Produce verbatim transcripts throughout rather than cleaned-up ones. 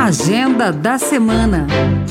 Agenda da semana.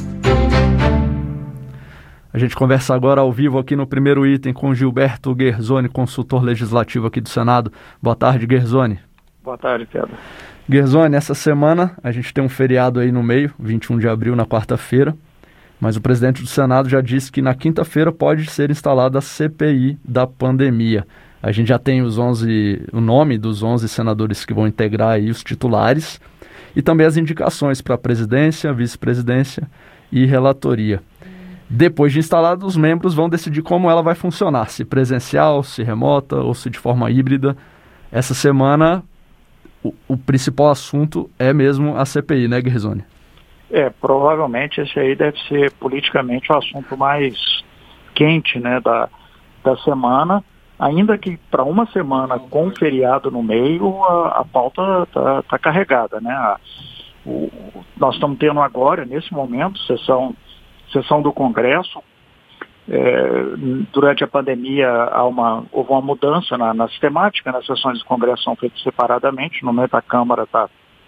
A gente conversa agora ao vivo aqui no primeiro item com Gilberto Guerzoni, consultor legislativo aqui do Senado. Boa tarde, Guerzoni. Boa tarde, Pedro. Guerzoni, essa semana a gente tem um feriado aí no meio, vinte e um de abril, na quarta-feira, mas o presidente do Senado já disse que na quinta-feira pode ser instalada a C P I da pandemia. A gente já tem os onze, o nome dos onze senadores que vão integrar aí os titulares e também as indicações para a presidência, vice-presidência e relatoria. Depois de instalado, os membros vão decidir como ela vai funcionar, se presencial, se remota ou se de forma híbrida. Essa semana, o, o principal assunto é mesmo a C P I, né, Guerzoni? É, provavelmente esse aí deve ser politicamente o assunto mais quente, né, da, da semana, ainda que para uma semana com feriado no meio, a, a pauta está tá carregada, né? A, o, nós estamos tendo agora, nesse momento, sessão... sessão do Congresso. É, durante a pandemia há uma, houve uma mudança na, na sistemática, nas sessões do Congresso são feitas separadamente, no momento a Câmara está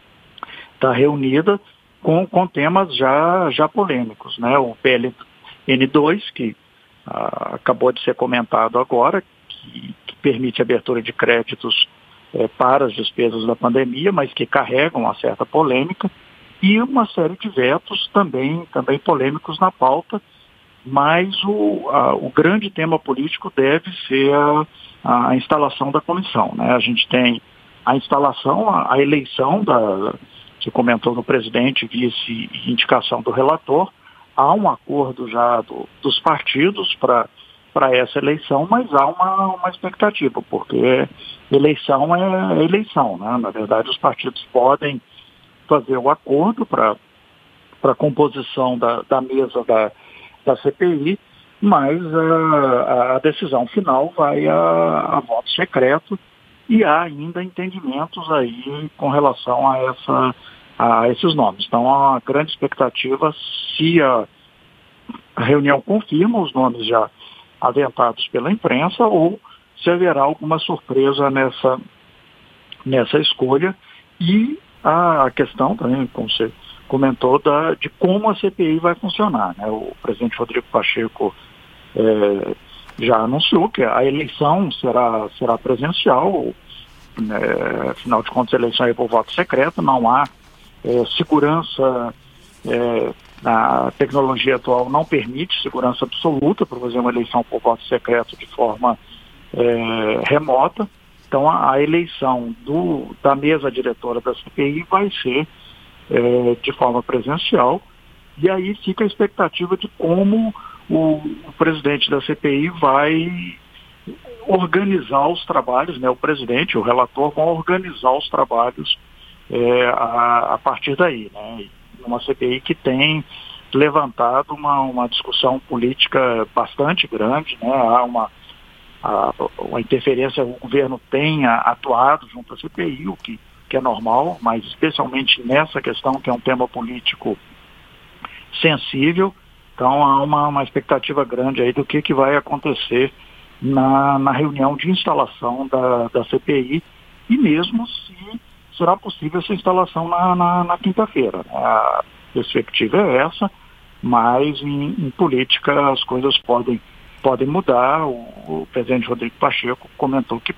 tá reunida com, com temas já, já polêmicos, né? O P L N dois, que ah, acabou de ser comentado agora, que, que permite abertura de créditos é, para as despesas da pandemia, mas que carregam uma certa polêmica, e uma série de vetos também, também polêmicos na pauta, mas o, a, o grande tema político deve ser a, a instalação da comissão, né? A gente tem a instalação, a, a eleição, da, que comentou no presidente, vice e indicação do relator. Há um acordo já do, dos partidos para para essa eleição, mas há uma, uma expectativa, porque eleição é eleição, né? Na verdade, os partidos podem fazer o acordo para a composição da, da mesa da, da C P I, mas a, a decisão final vai a, a voto secreto e há ainda entendimentos aí com relação a, essa, a esses nomes. Então, há uma grande expectativa se a, a reunião confirma os nomes já aventados pela imprensa ou se haverá alguma surpresa nessa, nessa escolha. E a questão também, como você comentou, da, de como a C P I vai funcionar, né? O presidente Rodrigo Pacheco é, já anunciou que a eleição será, será presencial, né? Afinal de contas, a eleição é por voto secreto, não há é, segurança, é, a tecnologia atual não permite segurança absoluta para fazer uma eleição por voto secreto de forma é, remota. Então, a, a eleição do, da mesa diretora da C P I vai ser é, de forma presencial, e aí fica a expectativa de como o, o presidente da C P I vai organizar os trabalhos, né? O presidente, o relator vão organizar os trabalhos é, a, a partir daí, né? Uma C P I que tem levantado uma, uma discussão política bastante grande, né? Há uma A, a interferência, o governo tem atuado junto à C P I, o que, que é normal, mas especialmente nessa questão que é um tema político sensível. Então há uma, uma expectativa grande aí do que, que vai acontecer na, na reunião de instalação da, da C P I, e mesmo se será possível essa instalação na, na, na quinta-feira. A perspectiva é essa, mas em, em política as coisas podem podem mudar. O, o presidente Rodrigo Pacheco comentou que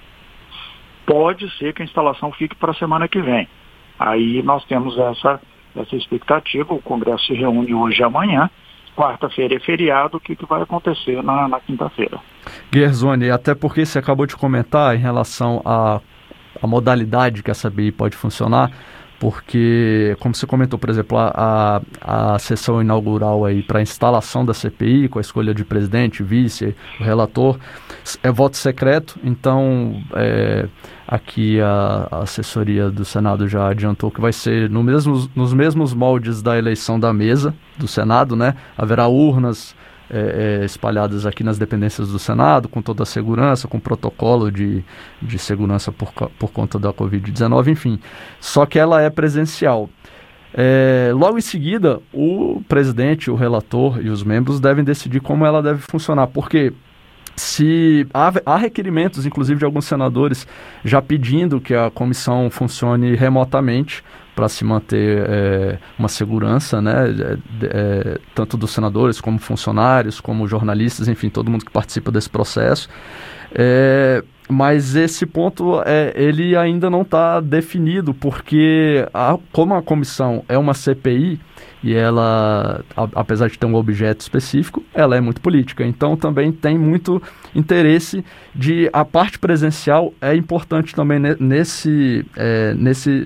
pode ser que a instalação fique para a semana que vem. Aí nós temos essa, essa expectativa. O Congresso se reúne hoje e amanhã. Quarta-feira é feriado. O que, que vai acontecer na, na quinta-feira? Guerzoni, até porque você acabou de comentar em relação à, à modalidade que a C P I pode funcionar, porque, como você comentou, por exemplo, a, a, a sessão inaugural aí para a instalação da C P I, com a escolha de presidente, vice, o relator, é voto secreto. Então, é, aqui a, a assessoria do Senado já adiantou que vai ser no mesmo, nos mesmos moldes da eleição da mesa do Senado, né? Haverá urnas É, é, espalhadas aqui nas dependências do Senado, com toda a segurança, com protocolo de, de segurança por, por conta da covid dezenove, enfim. Só que ela é presencial. É, logo em seguida, o presidente, o relator e os membros devem decidir como ela deve funcionar, porque se há, há requerimentos, inclusive de alguns senadores, já pedindo que a comissão funcione remotamente, para se manter é, uma segurança, né, é, tanto dos senadores como funcionários, como jornalistas, enfim, todo mundo que participa desse processo. É, mas esse ponto é, ele ainda não está definido, porque a, como a comissão é uma C P I, e ela, a, apesar de ter um objeto específico, ela é muito política. Então também tem muito interesse de... A parte presencial é importante também nesse... É, nesse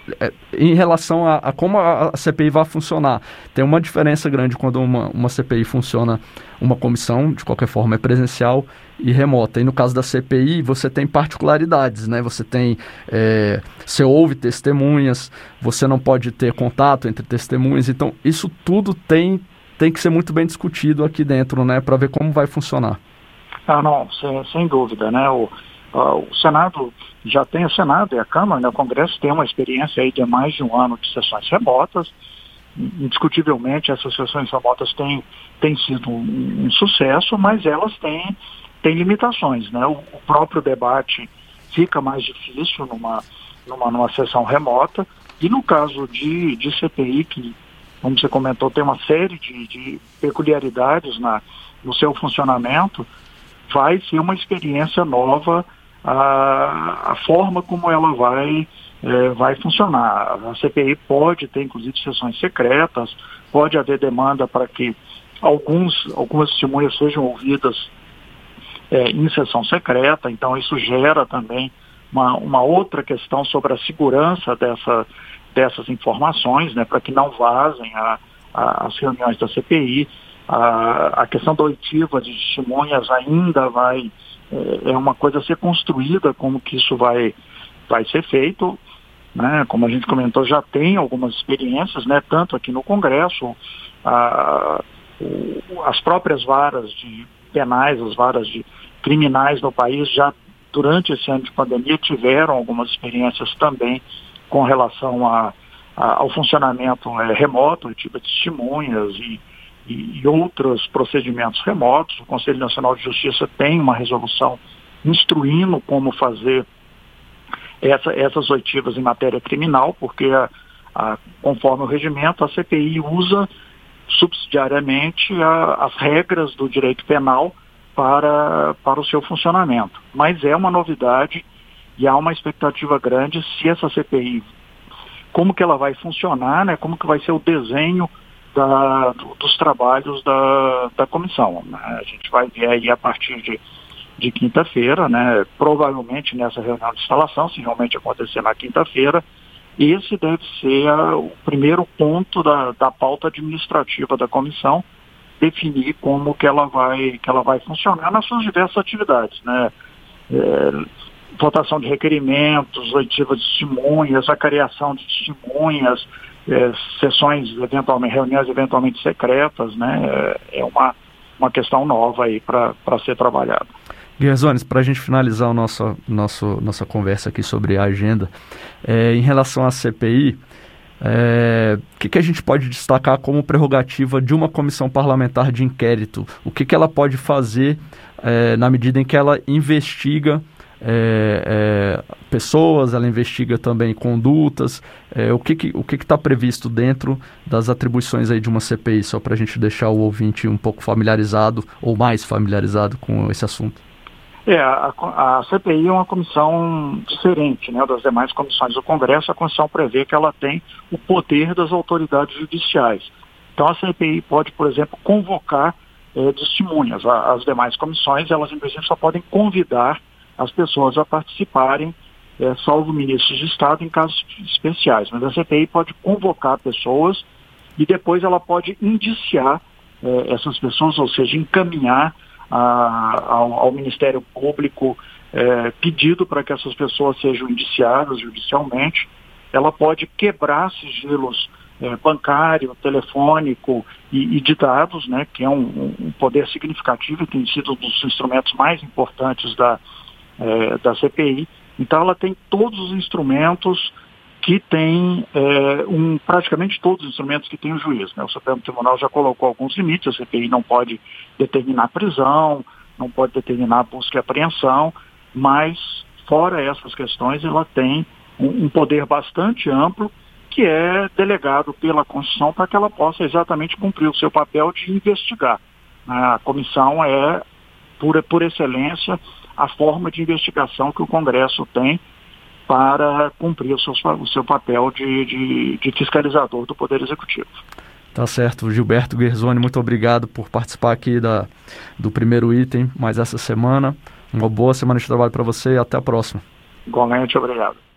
em relação a, a como a C P I vai funcionar. Tem uma diferença grande quando uma, uma C P I funciona, uma comissão, de qualquer forma, é presencial e remota. E no caso da C P I, você tem particularidades, né? Você tem, é, você ouve testemunhas, você não pode ter contato entre testemunhas. Então, isso tudo tem, tem que ser muito bem discutido aqui dentro, né? Para ver como vai funcionar. Ah, não, sem, sem dúvida, né? O, uh, o Senado... Já tem o Senado e a Câmara, né? O Congresso tem uma experiência aí de mais de um ano de sessões remotas. Indiscutivelmente, essas sessões remotas têm, têm sido um, um sucesso, mas elas têm, têm limitações, né? O, o próprio debate fica mais difícil numa, numa, numa sessão remota. E no caso de, de C P I, que, como você comentou, tem uma série de, de peculiaridades na, no seu funcionamento, vai ser uma experiência nova A, a forma como ela vai, é, vai funcionar. A C P I pode ter, inclusive, sessões secretas, pode haver demanda para que alguns, algumas testemunhas sejam ouvidas é, em sessão secreta, então isso gera também uma, uma outra questão sobre a segurança dessa, dessas informações, né, para que não vazem a, a, as reuniões da C P I. A, a questão da oitiva de testemunhas ainda vai... é uma coisa a ser construída, como que isso vai, vai ser feito, né? Como a gente comentou, já tem algumas experiências, né? Tanto aqui no Congresso, a, o, as próprias varas de penais, as varas de criminais no país, já durante esse ano de pandemia tiveram algumas experiências também com relação a, a, ao funcionamento é, remoto, tipo de testemunhas e e outros procedimentos remotos. O Conselho Nacional de Justiça tem uma resolução instruindo como fazer essa, essas oitivas em matéria criminal, porque, a, a, conforme o regimento, a C P I usa subsidiariamente a, as regras do direito penal para, para o seu funcionamento. Mas é uma novidade e há uma expectativa grande se essa C P I, como que ela vai funcionar, né, como que vai ser o desenho Da, dos trabalhos da, da comissão, né? A gente vai ver aí a partir de, de quinta-feira, né? Provavelmente nessa reunião de instalação, se realmente acontecer na quinta-feira, esse deve ser a, o primeiro ponto da, da pauta administrativa da comissão, definir como que ela vai, que ela vai funcionar nas suas diversas atividades, né? É, votação de requerimentos, oitiva de testemunhas, a criação de testemunhas, É, sessões, eventualmente, reuniões eventualmente secretas, né? É uma, uma questão nova aí para ser trabalhada. Guerzones, para a gente finalizar o nosso, nosso, nossa conversa aqui sobre a agenda, é, em relação à C P I, é, o que, que a gente pode destacar como prerrogativa de uma comissão parlamentar de inquérito? O que, que ela pode fazer é, na medida em que ela investiga É, é, pessoas, ela investiga também condutas, é, o que que, o que que está previsto dentro das atribuições aí de uma C P I, só para a gente deixar o ouvinte um pouco familiarizado ou mais familiarizado com esse assunto? É, a, a C P I é uma comissão diferente, né, das demais comissões do Congresso. A Constituição prevê que ela tem o poder das autoridades judiciais. Então a C P I pode, por exemplo, convocar é, testemunhas. A, as demais comissões, elas em princípio só podem convidar as pessoas a participarem, é, salvo ministros de Estado, em casos especiais. Mas a C P I pode convocar pessoas e depois ela pode indiciar é, essas pessoas, ou seja, encaminhar a, ao, ao Ministério Público é, pedido para que essas pessoas sejam indiciadas judicialmente. Ela pode quebrar sigilos é, bancário, telefônico e, e de dados, né, que é um, um poder significativo e tem sido um dos instrumentos mais importantes da É, da C P I. Então ela tem todos os instrumentos que tem, é, um, praticamente todos os instrumentos que tem o juiz, né? O Supremo Tribunal já colocou alguns limites. A C P I não pode determinar prisão, não pode determinar busca e apreensão, mas fora essas questões ela tem um, um poder bastante amplo que é delegado pela Constituição para que ela possa exatamente cumprir o seu papel de investigar. A comissão é, por, por excelência, a forma de investigação que o Congresso tem para cumprir o seu, o seu papel de, de, de fiscalizador do Poder Executivo. Tá certo. Gilberto Guerzoni, muito obrigado por participar aqui da, do primeiro item mais essa semana. Uma boa semana de trabalho para você e até a próxima. Igualmente, obrigado.